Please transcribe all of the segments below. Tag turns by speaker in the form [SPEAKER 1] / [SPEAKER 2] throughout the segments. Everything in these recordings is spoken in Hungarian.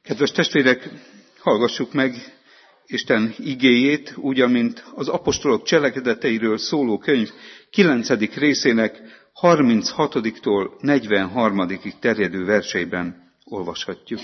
[SPEAKER 1] Kedves testvérek, hallgassuk meg Isten igéjét, úgy, amint az apostolok cselekedeteiről szóló könyv 9. részének 36-tól 43-ig terjedő verseiben olvashatjuk.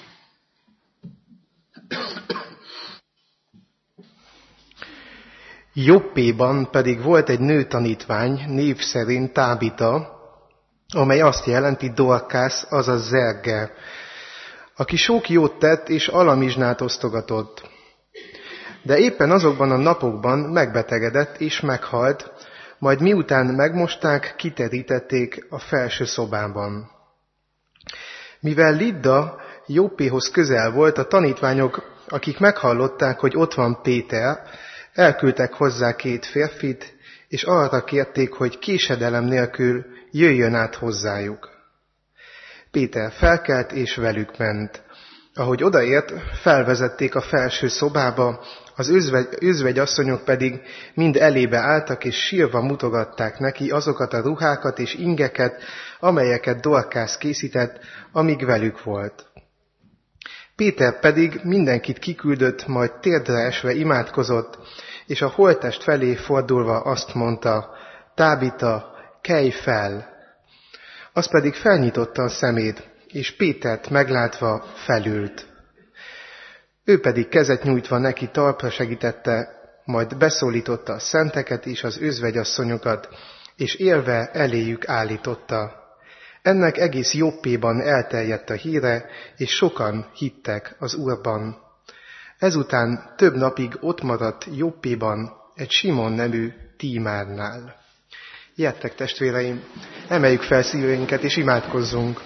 [SPEAKER 2] Joppéban pedig volt egy nőtanítvány, név szerint Tábita, amely azt jelenti Dorkász, azaz zerge, aki sok jót tett és alamizsnát osztogatott. De éppen azokban a napokban megbetegedett és meghalt, majd miután megmosták, kiterítették a felső szobában. Mivel Lidda Joppéhoz közel volt, a tanítványok, akik meghallották, hogy ott van Péter, elküldtek hozzá 2 férfit, és arra kérték, hogy késedelem nélkül jöjjön át hozzájuk. Péter felkelt és velük ment. Ahogy odaért, felvezették a felső szobába, az özvegyasszonyok pedig mind elébe álltak, és sírva mutogatták neki azokat a ruhákat és ingeket, amelyeket Dorkász készített, amíg velük volt. Péter pedig mindenkit kiküldött, majd térdre esve imádkozott, és a holttest felé fordulva azt mondta: Tábita, kelj fel! Az pedig felnyitotta a szemét, és Pétert meglátva felült. Ő pedig kezet nyújtva neki talpra segítette, majd beszólította a szenteket és az özvegyasszonyokat, és élve eléjük állította. Ennek egész Joppéban elterjedt a híre, és sokan hittek az Úrban. Ezután több napig ott maradt Joppéban egy Simon nevű tímárnál. Gyertek, testvéreim, emeljük fel szívünket és imádkozzunk.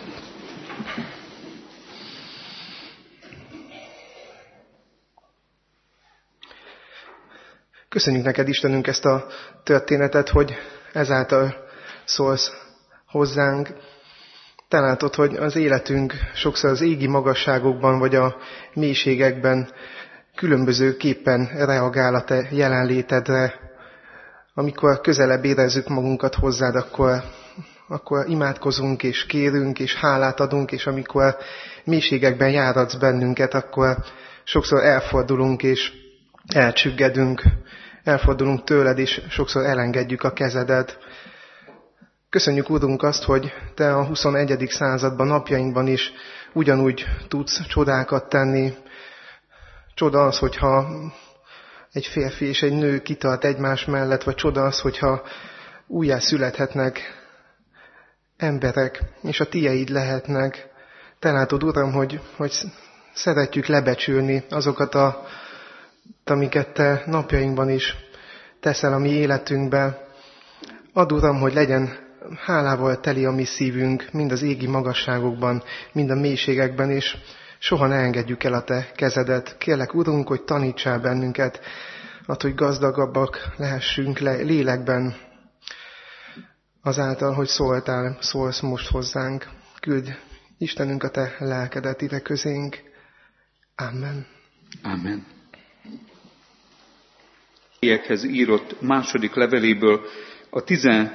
[SPEAKER 2] Köszönjük neked, Istenünk, ezt a történetet, hogy ezáltal szólsz hozzánk. Te látod, hogy az életünk sokszor az égi magasságokban vagy a mélységekben különbözőképpen reagál a te jelenlétedre. Amikor közelebb érezzük magunkat hozzád, akkor imádkozunk és kérünk és hálát adunk, és amikor mélységekben járatsz bennünket, akkor sokszor elfordulunk és elcsüggedünk, elfordulunk tőled, és sokszor elengedjük a kezedet. Köszönjük, Úrunk, azt, hogy te a 21. században, napjainkban is ugyanúgy tudsz csodákat tenni. Csoda az, hogyha egy férfi és egy nő kitart egymás mellett, vagy csoda az, hogyha újjá születhetnek emberek, és a tieid lehetnek. Te látod, Uram, hogy szeretjük lebecsülni azokat, amiket te napjainkban is teszel a mi életünkbe. Add, Uram, hogy legyen hálával teli a mi szívünk, mind az égi magasságokban, mind a mélységekben, és soha ne engedjük el a te kezedet. Kérlek, Urunk, hogy tanítsál bennünket, hogy gazdagabbak lehessünk lélekben, azáltal, hogy szólsz most hozzánk. Küldj, Istenünk, a te lelkedet ide közénk. Amen.
[SPEAKER 1] Amen. Ilyekhez írott második leveléből a 13.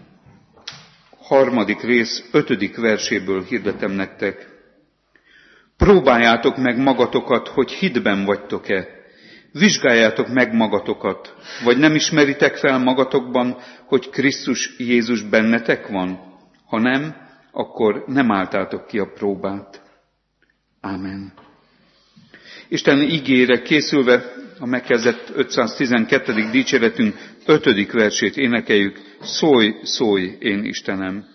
[SPEAKER 1] rész 5. verséből hirdetem nektek. Próbáljátok meg magatokat, hogy hitben vagytok-e. Vizsgáljátok meg magatokat, vagy nem ismeritek fel magatokban, hogy Krisztus Jézus bennetek van? Ha nem, akkor nem álltátok ki a próbát. Ámen. Isten igére készülve a megkezdett 512. dicséretünk 5. versét énekeljük. Szólj, szólj, én Istenem!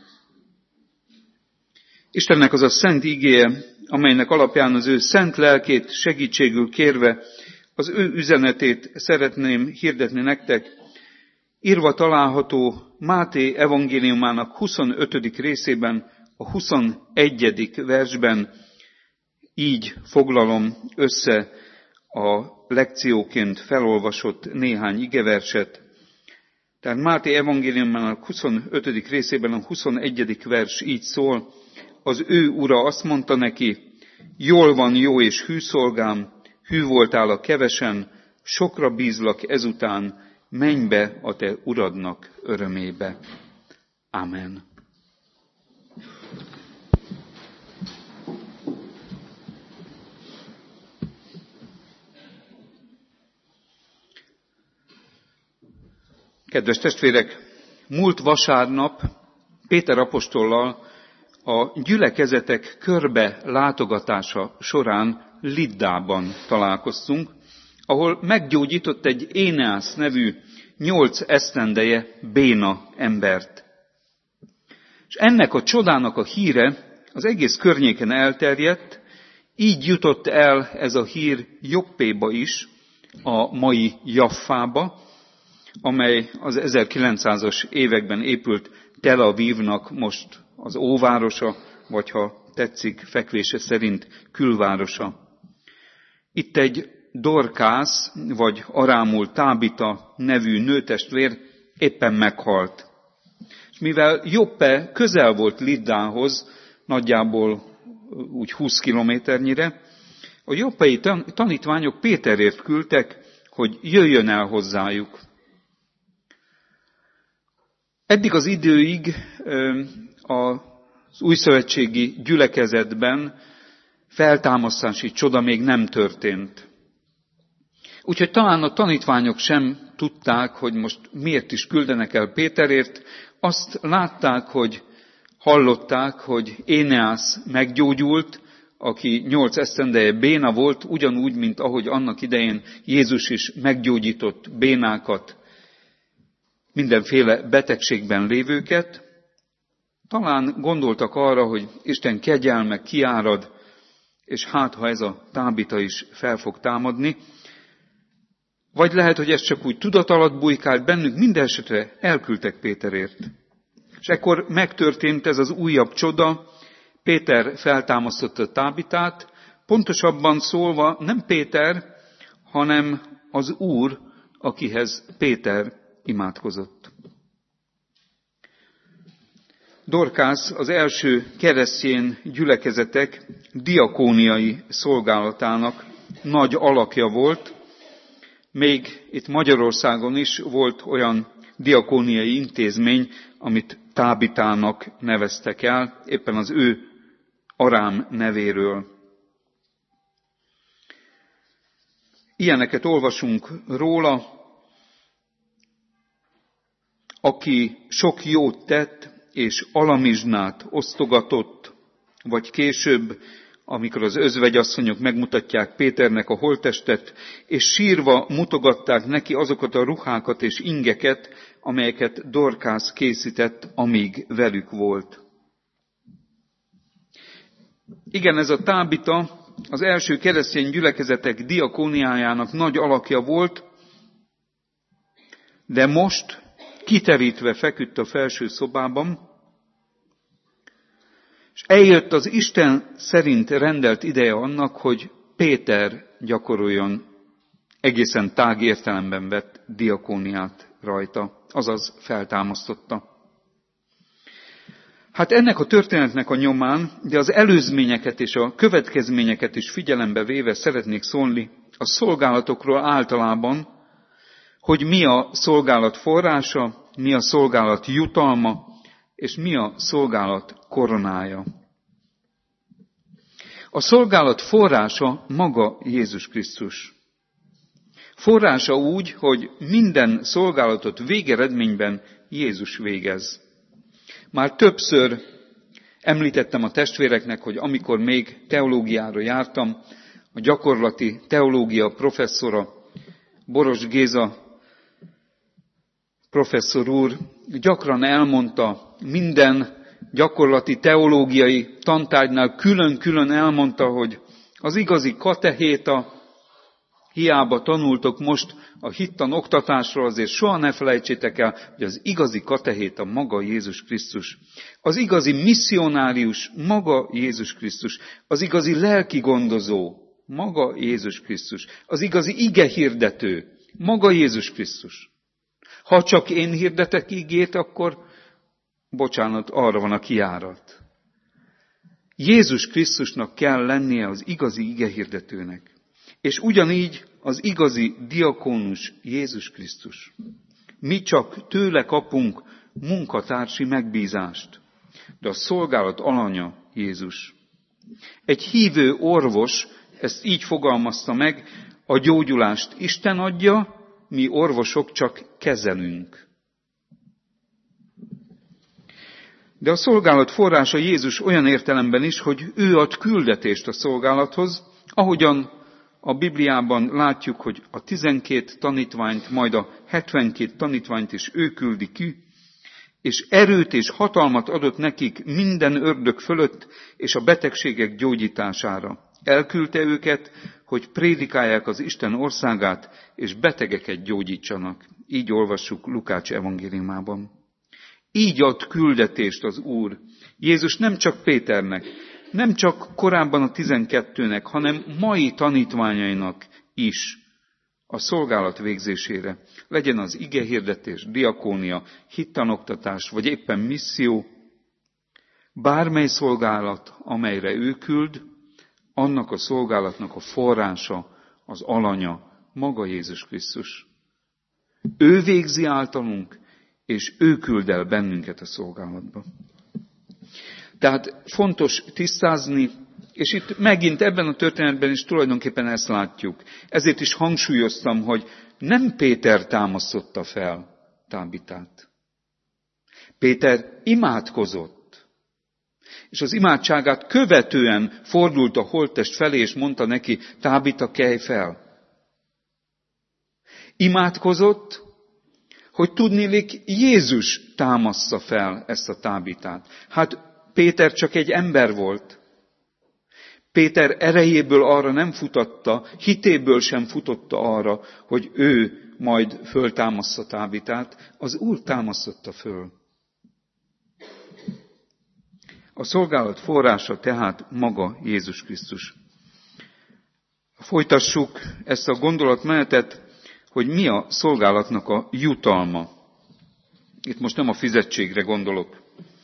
[SPEAKER 1] Istennek az a szent igéje, amelynek alapján az ő szent lelkét segítségül kérve az ő üzenetét szeretném hirdetni nektek, írva található Máté evangéliumának 25. részében, a 21. versben. Így foglalom össze a lekcióként felolvasott néhány igeverset. Tehát Máté evangéliumának 25. részében a 21. vers így szól: az ő ura azt mondta neki, jól van, jó és hű szolgám, hű voltál a kevesen, sokra bízlak ezután, menj be a te uradnak örömébe. Amen. Kedves testvérek, múlt vasárnap Péter apostollal a gyülekezetek körbe látogatása során Liddában találkoztunk, ahol meggyógyított egy Éneász nevű 8 esztendeje béna embert. És ennek a csodának a híre az egész környéken elterjedt, így jutott el ez a hír Joppéba is, a mai Jaffába, amely az 1900-as években épült Tel Avivnak most az óvárosa, vagy ha tetszik, fekvése szerint külvárosa. Itt egy Dorkász, vagy arámul Tábita nevű nőtestvér éppen meghalt. És mivel Joppe közel volt Liddához, nagyjából úgy 20 kilométernyire, a joppei tanítványok Péterért küldtek, hogy jöjjön el hozzájuk. Eddig az időig az újszövetségi gyülekezetben feltámasztási csoda még nem történt. Úgyhogy talán a tanítványok sem tudták, hogy most miért is küldenek el Péterért. Azt látták, hogy hallották, hogy Éneász meggyógyult, aki 8 esztendeje béna volt, ugyanúgy, mint ahogy annak idején Jézus is meggyógyított bénákat, mindenféle betegségben lévőket. Talán gondoltak arra, hogy Isten kegyelme kiárad, és hát, ha ez a Tábita is fel fog támadni, vagy lehet, hogy ez csak úgy tudat alatt bujkált bennük, mindenesetre elküldtek Péterért. És ekkor megtörtént ez az újabb csoda, Péter feltámasztotta Tábitát, pontosabban szólva nem Péter, hanem az Úr, akihez Péter imádkozott. Dorkász az első keresztény gyülekezetek diakóniai szolgálatának nagy alakja volt. Még itt Magyarországon is volt olyan diakóniai intézmény, amit Tábitának neveztek el, éppen az ő arám nevéről. Ilyeneket olvasunk róla, aki sok jót tett, és alamizsnát osztogatott, vagy később, amikor az özvegyasszonyok megmutatják Péternek a holttestet, és sírva mutogatták neki azokat a ruhákat és ingeket, amelyeket Dorkász készített, amíg velük volt. Igen, ez a Tábita az első keresztény gyülekezetek diakóniájának nagy alakja volt, de most kiterítve feküdt a felső szobában, és eljött az Isten szerint rendelt ideje annak, hogy Péter gyakoroljon egészen tág értelemben vett diakóniát rajta, azaz feltámasztotta. Hát ennek a történetnek a nyomán, de az előzményeket és a következményeket is figyelembe véve szeretnék szólni a szolgálatokról általában, hogy mi a szolgálat forrása, mi a szolgálat jutalma, és mi a szolgálat koronája. A szolgálat forrása maga Jézus Krisztus. Forrása úgy, hogy minden szolgálatot végeredményben Jézus végez. Már többször említettem a testvéreknek, hogy amikor még teológiára jártam, a gyakorlati teológia professzora, Boros Géza professzor úr gyakran elmondta, minden gyakorlati teológiai tantárgynál külön-külön elmondta, hogy az igazi katehéta, hiába tanultok most a hittan oktatásról, azért soha ne felejtsétek el, hogy az igazi katehéta maga Jézus Krisztus. Az igazi misszionárius maga Jézus Krisztus. Az igazi lelki gondozó maga Jézus Krisztus. Az igazi igehirdető maga Jézus Krisztus. Ha csak én hirdetek igét, akkor bocsánat, arra van a kijárat. Jézus Krisztusnak kell lennie az igazi igehirdetőnek. És ugyanígy az igazi diakónus Jézus Krisztus. Mi csak tőle kapunk munkatársi megbízást, de a szolgálat alanya Jézus. Egy hívő orvos ezt így fogalmazta meg, a gyógyulást Isten adja, mi orvosok csak kezelünk. De a szolgálat forrása Jézus olyan értelemben is, hogy ő ad küldetést a szolgálathoz, ahogyan a Bibliában látjuk, hogy a 12 tanítványt, majd a 72 tanítványt is ő küldi ki, és erőt és hatalmat adott nekik minden ördög fölött és a betegségek gyógyítására. Elküldte őket, hogy prédikálják az Isten országát, és betegeket gyógyítsanak. Így olvassuk Lukács evangéliumában. Így ad küldetést az Úr. Jézus nem csak Péternek, nem csak korábban a 12-nek, hanem mai tanítványainak is a szolgálat végzésére. Legyen az igehirdetés, diakónia, hittanoktatás, vagy éppen misszió. Bármely szolgálat, amelyre ő küld, annak a szolgálatnak a forrása, az alanya, maga Jézus Krisztus. Ő végzi általunk, és ő küld el bennünket a szolgálatba. Tehát fontos tisztázni, és itt megint ebben a történetben is tulajdonképpen ezt látjuk. Ezért is hangsúlyoztam, hogy nem Péter támasztotta fel Tábitát. Péter imádkozott, és az imádságát követően fordult a holttest felé, és mondta neki, Tábita, kelj fel. Imádkozott, hogy tudniillik Jézus támassza fel ezt a Tábitát. Hát Péter csak egy ember volt. Péter erejéből arra nem futatta, hitéből sem futotta arra, hogy ő majd föltámassza Tábitát. Az Úr támasztotta föl. A szolgálat forrása tehát maga Jézus Krisztus. Folytassuk ezt a gondolatmenetet, hogy mi a szolgálatnak a jutalma. Itt most nem a fizetségre gondolok.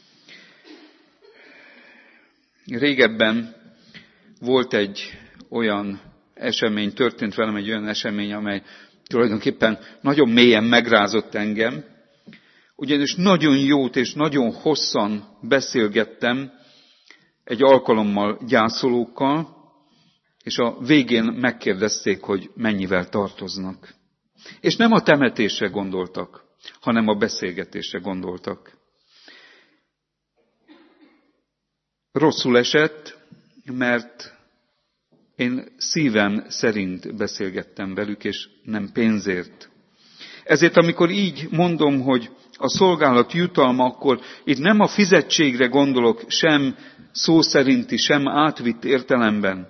[SPEAKER 1] Régebben volt egy olyan esemény, történt velem egy olyan esemény, amely tulajdonképpen nagyon mélyen megrázott engem, ugyanis nagyon jót és nagyon hosszan beszélgettem egy alkalommal gyászolókkal, és a végén megkérdezték, hogy mennyivel tartoznak. És nem a temetésre gondoltak, hanem a beszélgetésre gondoltak. Rosszul esett, mert én szívem szerint beszélgettem velük, és nem pénzért. Ezért, amikor így mondom, hogy a szolgálat jutalma, akkor itt nem a fizetségre gondolok, sem szó szerinti, sem átvitt értelemben.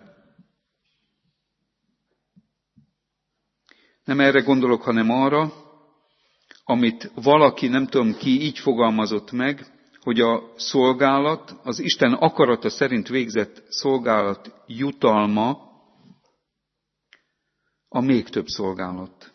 [SPEAKER 1] Nem erre gondolok, hanem arra, amit valaki, nem tudom ki, így fogalmazott meg, hogy a szolgálat, az Isten akarata szerint végzett szolgálat jutalma a még több szolgálat.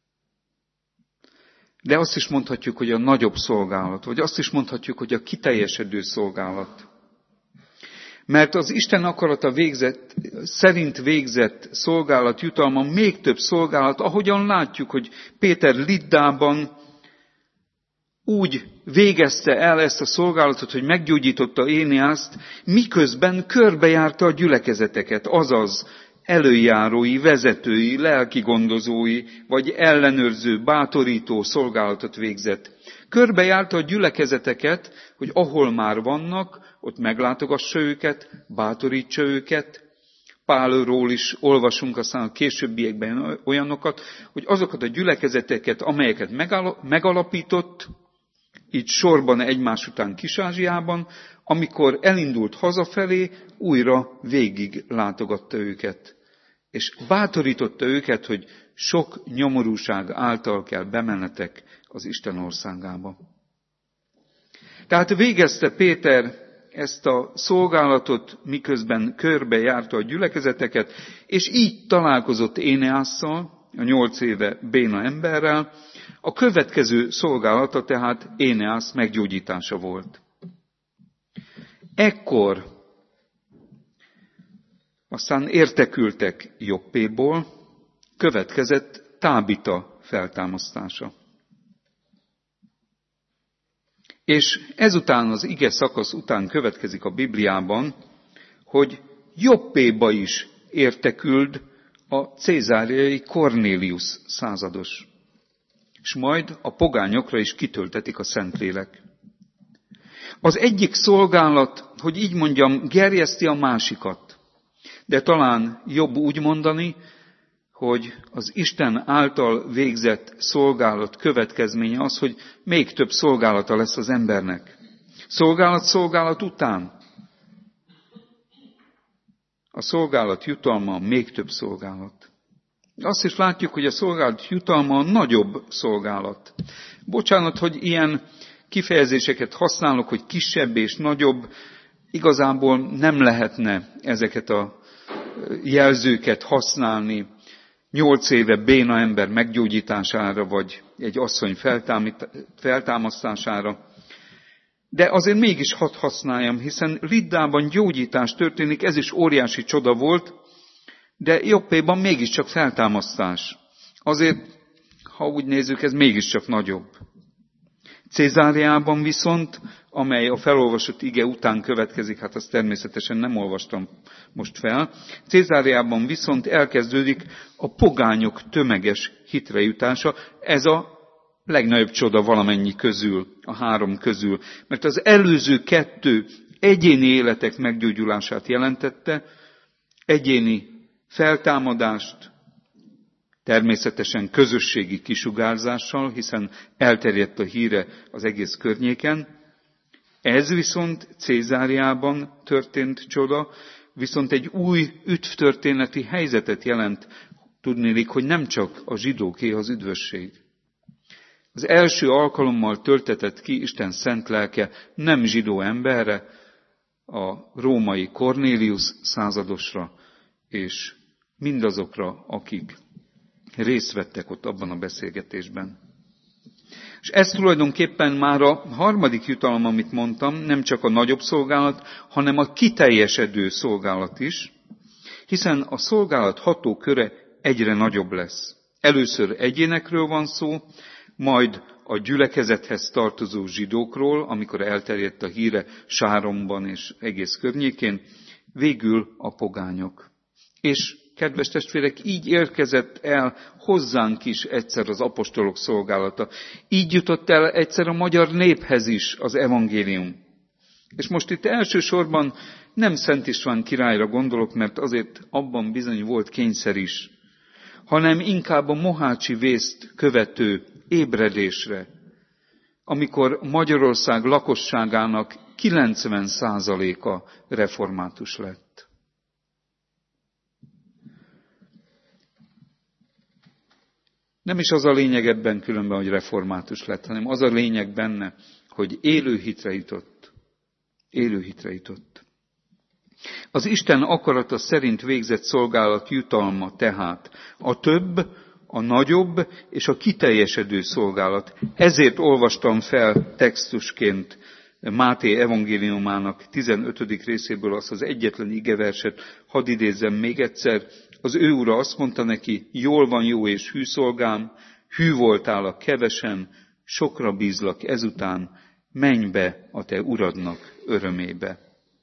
[SPEAKER 1] De azt is mondhatjuk, hogy a nagyobb szolgálat, vagy azt is mondhatjuk, hogy a kiteljesedő szolgálat. Mert az Isten akarata szerint végzett szolgálat jutalma még több szolgálat, ahogyan látjuk, hogy Péter Liddában úgy végezte el ezt a szolgálatot, hogy meggyógyította Éneászt, miközben körbejárta a gyülekezeteket, azaz előjárói, vezetői, lelkigondozói, vagy ellenőrző, bátorító szolgálatot végzett. Körbejárta a gyülekezeteket, hogy ahol már vannak, ott meglátogassa őket, bátorítsa őket. Pálról is olvasunk aztán a későbbiekben olyanokat, hogy azokat a gyülekezeteket, amelyeket megalapított, így sorban egymás után Kis-Ázsiában, amikor elindult hazafelé, újra végig látogatta őket. És bátorította őket, hogy sok nyomorúság által kell bemennetek az Isten országába. Tehát végezte Péter ezt a szolgálatot, miközben körbejárta a gyülekezeteket, és így találkozott Éneásszal, a 8 éve béna emberrel. A következő szolgálata tehát Éneász meggyógyítása volt. Ekkor aztán értekültek Joppéból, következett Tábita feltámasztása. És ezután az ige szakasz után következik a Bibliában, hogy Joppéba is érteküld a cézáriai Kornélius százados. És majd a pogányokra is kitöltetik a Szentlélek. Az egyik szolgálat, hogy így mondjam, gerjeszti a másikat. De talán jobb úgy mondani, hogy az Isten által végzett szolgálat következménye az, hogy még több szolgálata lesz az embernek. Szolgálat után. A szolgálat jutalma még több szolgálat. Azt is látjuk, hogy a szolgálat jutalma a nagyobb szolgálat. Bocsánat, hogy ilyen kifejezéseket használok, hogy kisebb és nagyobb. Igazából nem lehetne ezeket a jelzőket használni 8 éve béna ember meggyógyítására, vagy egy asszony feltámasztására. De azért mégis hadd használjam, hiszen Liddában gyógyítás történik, ez is óriási csoda volt, de Joppéban mégiscsak feltámasztás. Azért, ha úgy nézzük, ez mégiscsak nagyobb. Cézáriában viszont, amely a felolvasott ige után következik, hát azt természetesen nem olvastam most fel, Cézáriában viszont elkezdődik a pogányok tömeges hitrejutása. Ez a legnagyobb csoda valamennyi közül, a 3 közül. Mert az előző 2 egyéni életek meggyógyulását jelentette, egyéni feltámadást, természetesen közösségi kisugárzással, hiszen elterjedt a híre az egész környéken. Ez viszont Cézáriában történt csoda, viszont egy új üdvtörténeti helyzetet jelent, tudniillik, hogy nem csak a zsidóké az üdvösség. Az első alkalommal töltetett ki Isten szent lelke nem zsidó emberre, a római Cornélius századosra, és mindazokra, akik részt vettek ott abban a beszélgetésben. És ez tulajdonképpen már a 3. jutalom, amit mondtam, nem csak a nagyobb szolgálat, hanem a kiteljesedő szolgálat is, hiszen a szolgálat hatóköre egyre nagyobb lesz. Először egyénekről van szó, majd a gyülekezethez tartozó zsidókról, amikor elterjedt a híre Sáromban és egész környékén, végül a pogányok. És kedves testvérek, így érkezett el hozzánk is egyszer az apostolok szolgálata. Így jutott el egyszer a magyar néphez is az evangélium. És most itt elsősorban nem Szent István királyra gondolok, mert azért abban bizony volt kényszer is, hanem inkább a mohácsi vészt követő ébredésre, amikor Magyarország lakosságának 90%-a református lett. Nem is az a lényeg ebben különben, hogy református lett, hanem az a lényeg benne, hogy élő hitre jutott. Élő hitre jutott. Az Isten akarata szerint végzett szolgálat jutalma tehát a több, a nagyobb és a kiteljesedő szolgálat. Ezért olvastam fel textusként Máté evangéliumának 15. részéből azt az egyetlen igeverset, hadd idézzem még egyszer. Az ő ura azt mondta neki, jól van, jó és hű szolgám, hű voltál a kevesen, sokra bízlak ezután, menj be a te uradnak örömébe.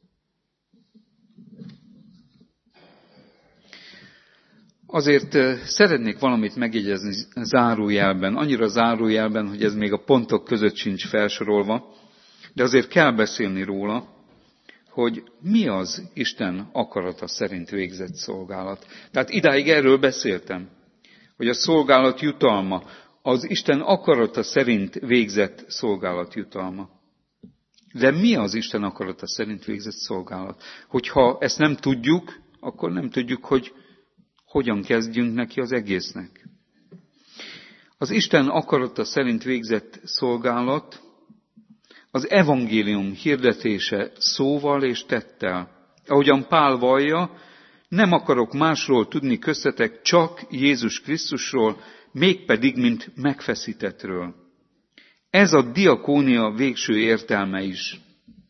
[SPEAKER 1] Azért szeretnék valamit megjegyezni zárójelben, annyira zárójelben, hogy ez még a pontok között sincs felsorolva, de azért kell beszélni róla, hogy mi az Isten akarata szerint végzett szolgálat. Tehát idáig erről beszéltem, hogy a szolgálat jutalma, az Isten akarata szerint végzett szolgálat jutalma. De mi az Isten akarata szerint végzett szolgálat? Hogyha ezt nem tudjuk, akkor nem tudjuk, hogy hogyan kezdjünk neki az egésznek. Az Isten akarata szerint végzett szolgálat az evangélium hirdetése szóval és tettel. Ahogyan Pál vallja, nem akarok másról tudni köztetek, csak Jézus Krisztusról, mégpedig mint megfeszítettről. Ez a diakónia végső értelme is.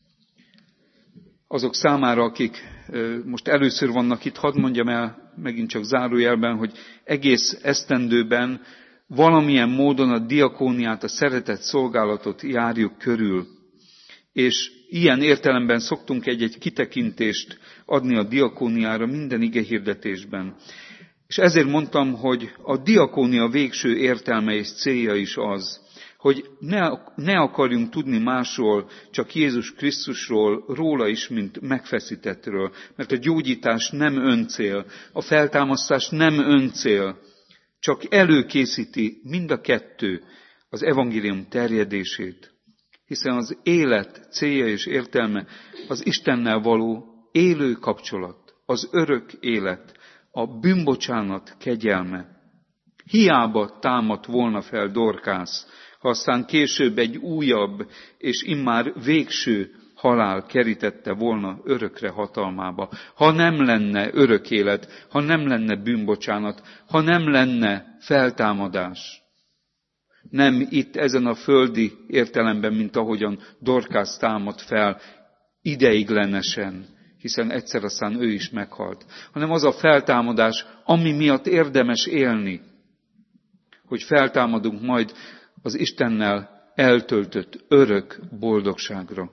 [SPEAKER 1] Azok számára, akik most először vannak itt, hadd mondjam el megint csak zárójelben, hogy egész esztendőben valamilyen módon a diakóniát, a szeretett szolgálatot járjuk körül. És ilyen értelemben szoktunk egy kitekintést adni a diakóniára minden igehirdetésben. És ezért mondtam, hogy a diakónia végső értelme és célja is az, hogy ne akarjunk tudni másról, csak Jézus Krisztusról, róla is, mint megfeszítettről. Mert a gyógyítás nem öncél, a feltámasztás nem öncél, csak előkészíti mind a kettő az evangélium terjedését. Hiszen az élet célja és értelme az Istennel való élő kapcsolat, az örök élet, a bűnbocsánat kegyelme. Hiába támadt volna fel Dorkász, ha aztán később egy újabb és immár végső halál kerítette volna örökre hatalmába. Ha nem lenne örök élet, ha nem lenne bűnbocsánat, ha nem lenne feltámadás. Nem itt ezen a földi értelemben, mint ahogyan Dorkász támadt fel, ideiglenesen, hiszen egyszer aztán ő is meghalt, hanem az a feltámadás, ami miatt érdemes élni, hogy feltámadunk majd az Istennel eltöltött örök boldogságra.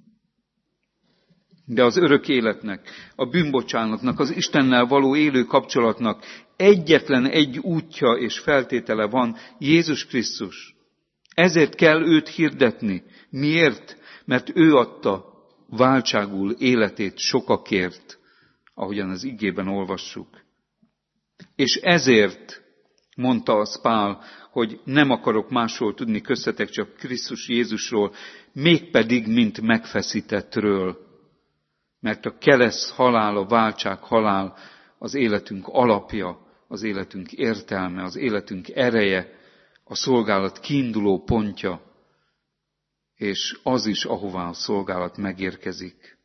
[SPEAKER 1] De az örök életnek, a bűnbocsánatnak, az Istennel való élő kapcsolatnak egyetlen egy útja és feltétele van, Jézus Krisztus. Ezért kell őt hirdetni. Miért? Mert ő adta váltságul életét sokakért, ahogyan az igében olvassuk. És ezért mondta az Pál, hogy nem akarok másról tudni köztetek, csak Krisztus Jézusról, mégpedig mint megfeszítettről. Mert a kereszт halál, a váltság halál az életünk alapja, az életünk értelme, az életünk ereje, a szolgálat kiinduló pontja, és az is, ahová a szolgálat megérkezik.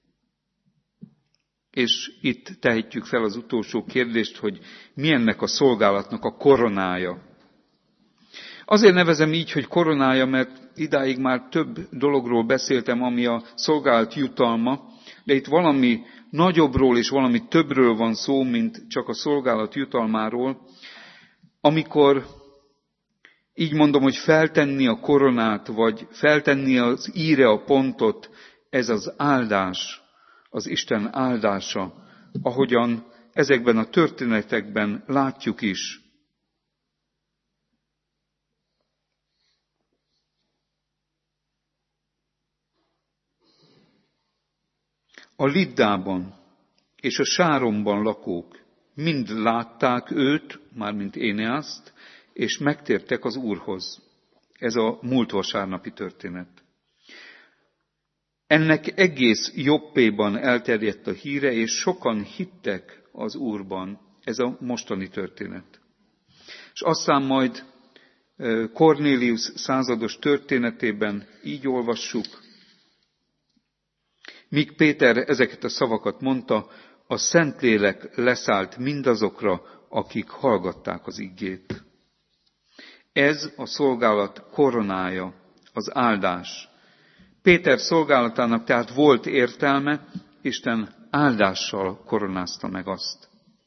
[SPEAKER 1] És itt tehetjük fel az utolsó kérdést, hogy mi ennek a szolgálatnak a koronája. Azért nevezem így, hogy koronája, mert idáig már több dologról beszéltem, ami a szolgálat jutalma, de itt valami nagyobbról és valami többről van szó, mint csak a szolgálat jutalmáról, amikor így mondom, hogy feltenni a koronát, vagy feltenni az íre a pontot, ez az áldás, az Isten áldása, ahogyan ezekben a történetekben látjuk is. A Liddában és a Sáromban lakók mind látták őt, mármint Éneaszt, és megtértek az Úrhoz. Ez a múlt vasárnapi történet. Ennek egész Joppéban elterjedt a híre, és sokan hittek az Úrban. Ez a mostani történet. És aztán majd Kornélius százados történetében így olvassuk, míg Péter ezeket a szavakat mondta, a Szentlélek leszállt mindazokra, akik hallgatták az igét. Ez a szolgálat koronája, az áldás. Péter szolgálatának tehát volt értelme, Isten áldással koronázta meg azt.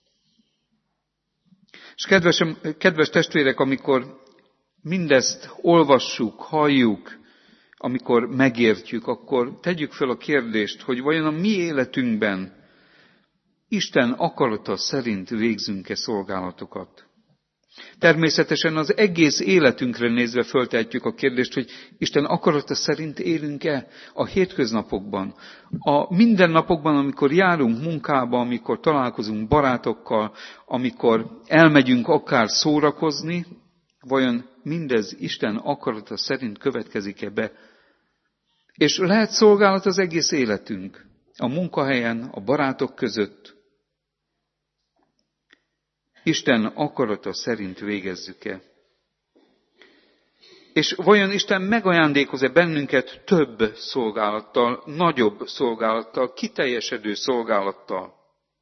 [SPEAKER 1] És kedves testvérek, amikor mindezt olvassuk, halljuk, amikor megértjük, akkor tegyük fel a kérdést, hogy vajon a mi életünkben Isten akarata szerint végzünk-e szolgálatokat. Természetesen az egész életünkre nézve föltehetjük a kérdést, hogy Isten akarata szerint élünk-e a hétköznapokban, a mindennapokban, amikor járunk munkába, amikor találkozunk barátokkal, amikor elmegyünk akár szórakozni, vajon mindez Isten akarata szerint következik-e be? És lehet szolgálat az egész életünk, a munkahelyen, a barátok között. Isten akarata szerint végezzük-e? És vajon Isten megajándékoz-e bennünket több szolgálattal, nagyobb szolgálattal, kiteljesedő szolgálattal?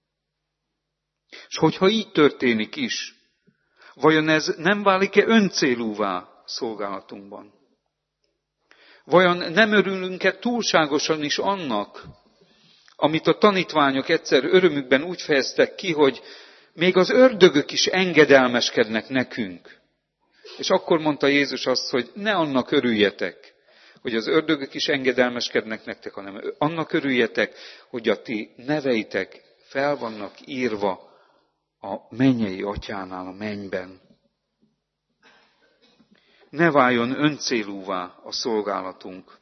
[SPEAKER 1] És hogyha így történik is, vajon ez nem válik-e öncélúvá szolgálatunkban? Vajon nem örülünk-e túlságosan is annak, amit a tanítványok egyszer örömükben úgy fejeztek ki, hogy még az ördögök is engedelmeskednek nekünk. És akkor mondta Jézus azt, hogy ne annak örüljetek, hogy az ördögök is engedelmeskednek nektek, hanem annak örüljetek, hogy a ti neveitek fel vannak írva a mennyei atyánál a mennyben. ne váljon öncélúvá a szolgálatunk.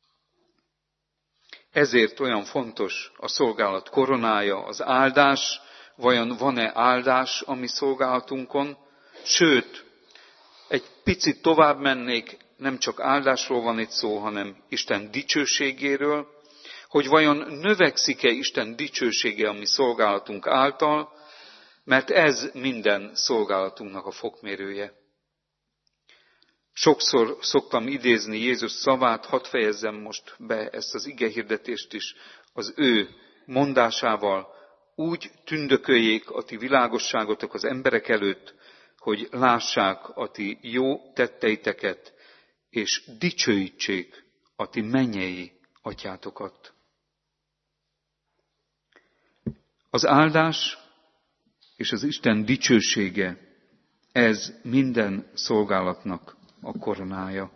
[SPEAKER 1] Ezért olyan fontos a szolgálat koronája, az áldás. Vajon van-e áldás a mi szolgálatunkon? Sőt, egy picit tovább mennék, nem csak áldásról van itt szó, hanem Isten dicsőségéről, hogy vajon növekszik-e Isten dicsősége a mi szolgálatunk által, mert ez minden szolgálatunknak a fokmérője. Sokszor szoktam idézni Jézus szavát, hadd fejezzem most be ezt az igehirdetést is az ő mondásával, úgy tündököljék a ti világosságotok az emberek előtt, hogy lássák a ti jó tetteiteket, és dicsőítsék a ti mennyei atyátokat. Az áldás és az Isten dicsősége, ez minden szolgálatnak a koronája.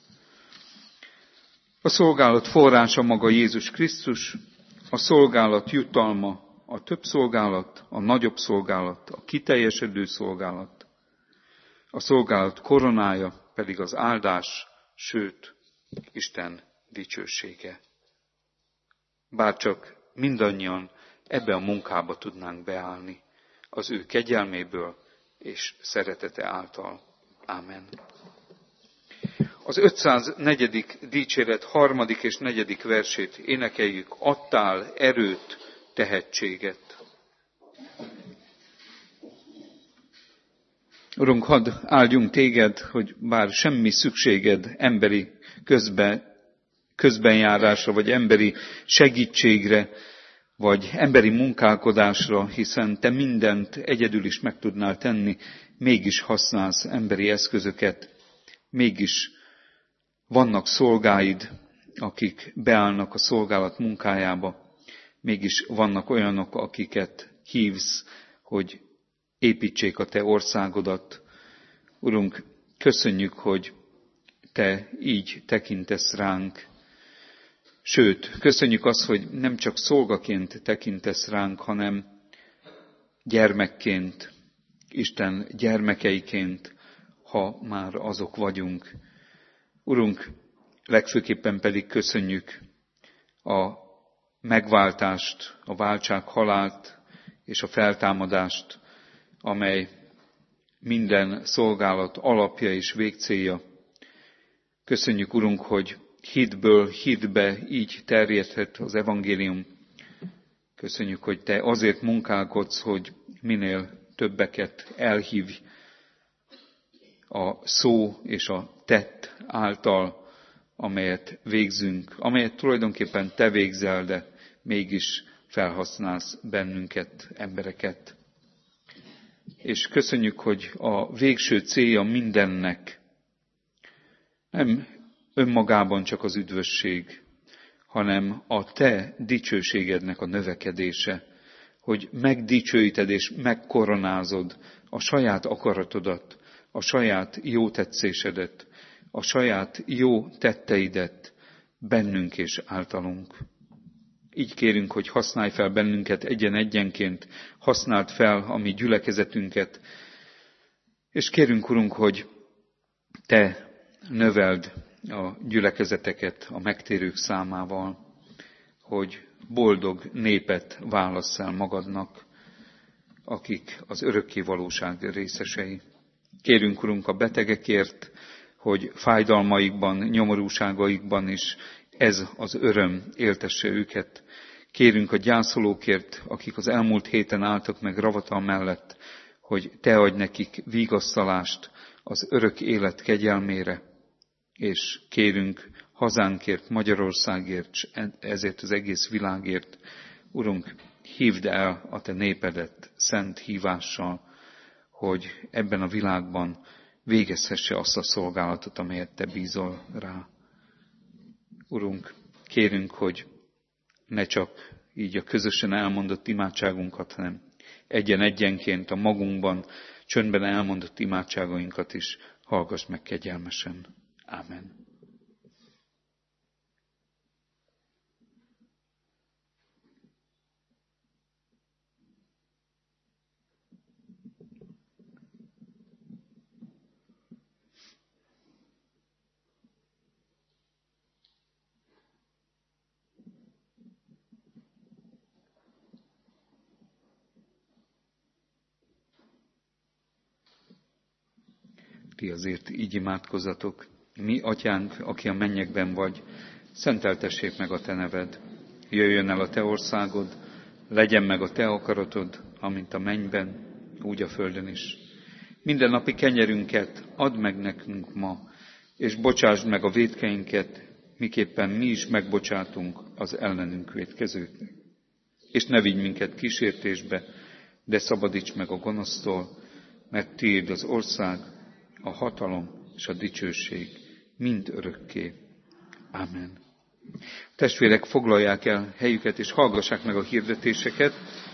[SPEAKER 1] A szolgálat forrása maga Jézus Krisztus, a szolgálat jutalma a több szolgálat, a nagyobb szolgálat, a kiteljesedő szolgálat. A szolgálat koronája pedig az áldás, sőt, Isten dicsősége. Bárcsak mindannyian ebbe a munkába tudnánk beállni, az ő kegyelméből és szeretete által. Ámen. Az 504. dicséret 3. és 4. versét énekeljük. Adtál erőt, tehetséget. Urunk, hadd áldjunk téged, hogy bár semmi szükséged emberi közbenjárásra, vagy emberi segítségre, vagy emberi munkálkodásra, hiszen te mindent egyedül is meg tudnál tenni, mégis használsz emberi eszközöket, mégis vannak szolgáid, akik beállnak a szolgálat munkájába, mégis vannak olyanok, akiket hívsz, hogy építsék a te országodat. Urunk, köszönjük, hogy te így tekintesz ránk. Sőt, köszönjük azt, hogy nem csak szolgaként tekintesz ránk, hanem gyermekként, Isten gyermekeiként, ha már azok vagyunk. Urunk, legfőképpen pedig köszönjük a megváltást, a váltság halált és a feltámadást, amely minden szolgálat alapja és végcélja. Köszönjük, Urunk, hogy hitből hitbe így terjedhet az evangélium. Köszönjük, hogy te azért munkálkodsz, hogy minél többeket elhívj a szó és a tett által, amelyet végzünk, amelyet tulajdonképpen te végzel, de mégis felhasználsz bennünket, embereket. És köszönjük, hogy a végső célja mindennek nem önmagában csak az üdvösség, hanem a te dicsőségednek a növekedése, hogy megdicsőíted és megkoronázod a saját akaratodat, a saját jó tetszésedet, a saját jó tetteidet bennünk és általunk. Így kérünk, hogy használj fel bennünket egyen-egyenként, használd fel a mi gyülekezetünket, és kérünk, Urunk, hogy te növeld a gyülekezeteket a megtérők számával, hogy boldog népet válassz el magadnak, akik az örökké valóság részesei. Kérünk, Urunk, a betegekért, hogy fájdalmaikban, nyomorúságaikban is ez az öröm éltesse őket. Kérünk a gyászolókért, akik az elmúlt héten álltak meg ravatal mellett, hogy te adj nekik vigasztalást az örök élet kegyelmére, és kérünk hazánkért, Magyarországért, ezért az egész világért. Urunk, hívd el a te népedet szent hívással, hogy ebben a világban végezhesse azt a szolgálatot, amelyet te bízol rá. Urunk, kérünk, hogy ne csak így a közösen elmondott imádságunkat, hanem egyen-egyenként a magunkban, csöndben elmondott imádságainkat is hallgass meg kegyelmesen. Ámen. ti azért így imádkozzatok. Mi, atyánk, aki a mennyekben vagy, szenteltessék meg a te neved. Jöjjön el a te országod, legyen meg a te akaratod, amint a mennyben, úgy a földön is. Minden napi kenyerünket add meg nekünk ma, és bocsásd meg a vétkeinket, miképpen mi is megbocsátunk az ellenünk vétkezőknek. És ne vigy minket kísértésbe, de szabadíts meg a gonosztól, mert tiéd az ország, a hatalom és a dicsőség mind örökké. Amen. Testvérek, foglalják el helyüket és hallgassák meg a hirdetéseket.